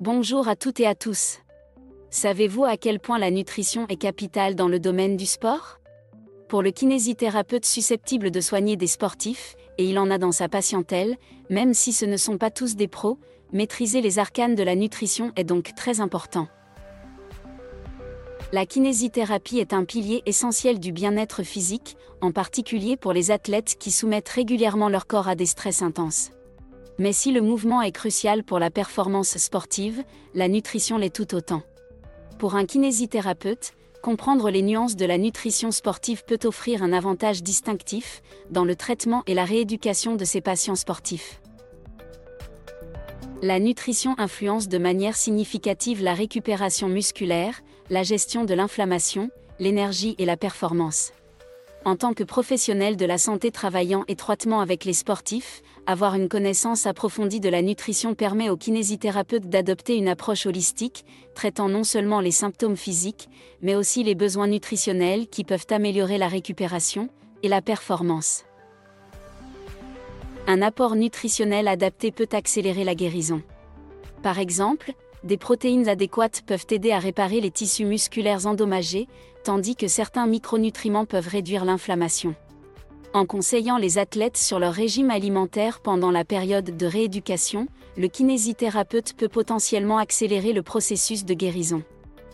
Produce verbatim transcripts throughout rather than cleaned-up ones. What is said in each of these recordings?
Bonjour à toutes et à tous. Savez-vous à quel point la nutrition est capitale dans le domaine du sport? Pour le kinésithérapeute susceptible de soigner des sportifs, et il en a dans sa patientèle, même si ce ne sont pas tous des pros, maîtriser les arcanes de la nutrition est donc très important. La kinésithérapie est un pilier essentiel du bien-être physique, en particulier pour les athlètes qui soumettent régulièrement leur corps à des stress intenses. Mais si le mouvement est crucial pour la performance sportive, la nutrition l'est tout autant. Pour un kinésithérapeute, comprendre les nuances de la nutrition sportive peut offrir un avantage distinctif dans le traitement et la rééducation de ses patients sportifs. La nutrition influence de manière significative la récupération musculaire, la gestion de l'inflammation, l'énergie et la performance. En tant que professionnel de la santé travaillant étroitement avec les sportifs, avoir une connaissance approfondie de la nutrition permet aux kinésithérapeutes d'adopter une approche holistique, traitant non seulement les symptômes physiques, mais aussi les besoins nutritionnels qui peuvent améliorer la récupération et la performance. Un apport nutritionnel adapté peut accélérer la guérison. Par exemple, des protéines adéquates peuvent aider à réparer les tissus musculaires endommagés, tandis que certains micronutriments peuvent réduire l'inflammation. En conseillant les athlètes sur leur régime alimentaire pendant la période de rééducation, le kinésithérapeute peut potentiellement accélérer le processus de guérison.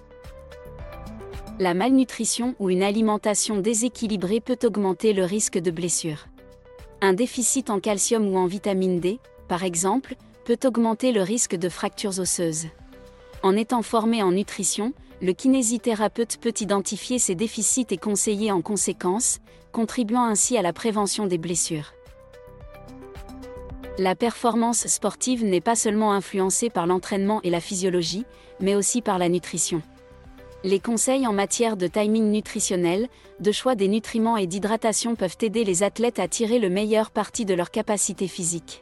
La malnutrition ou une alimentation déséquilibrée peut augmenter le risque de blessure. Un déficit en calcium ou en vitamine D, par exemple, peut augmenter le risque de fractures osseuses. En étant formé en nutrition, le kinésithérapeute peut identifier ces déficits et conseiller en conséquence, contribuant ainsi à la prévention des blessures. La performance sportive n'est pas seulement influencée par l'entraînement et la physiologie, mais aussi par la nutrition. Les conseils en matière de timing nutritionnel, de choix des nutriments et d'hydratation peuvent aider les athlètes à tirer le meilleur parti de leur capacité physique.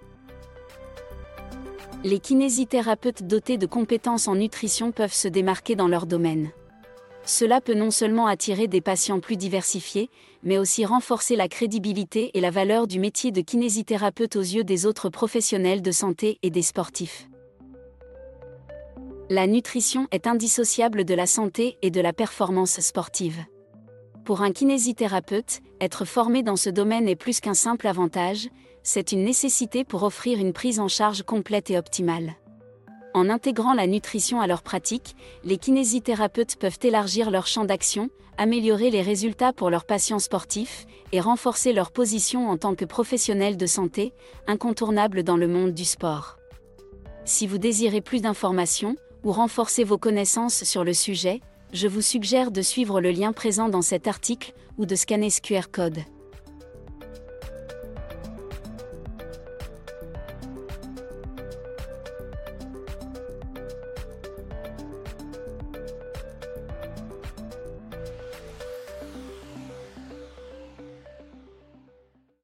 Les kinésithérapeutes dotés de compétences en nutrition peuvent se démarquer dans leur domaine. Cela peut non seulement attirer des patients plus diversifiés, mais aussi renforcer la crédibilité et la valeur du métier de kinésithérapeute aux yeux des autres professionnels de santé et des sportifs. La nutrition est indissociable de la santé et de la performance sportive. Pour un kinésithérapeute, être formé dans ce domaine est plus qu'un simple avantage, c'est une nécessité pour offrir une prise en charge complète et optimale. En intégrant la nutrition à leur pratique, les kinésithérapeutes peuvent élargir leur champ d'action, améliorer les résultats pour leurs patients sportifs et renforcer leur position en tant que professionnels de santé, incontournables dans le monde du sport. Si vous désirez plus d'informations ou renforcer vos connaissances sur le sujet, je vous suggère de suivre le lien présent dans cet article ou de scanner ce Q R code.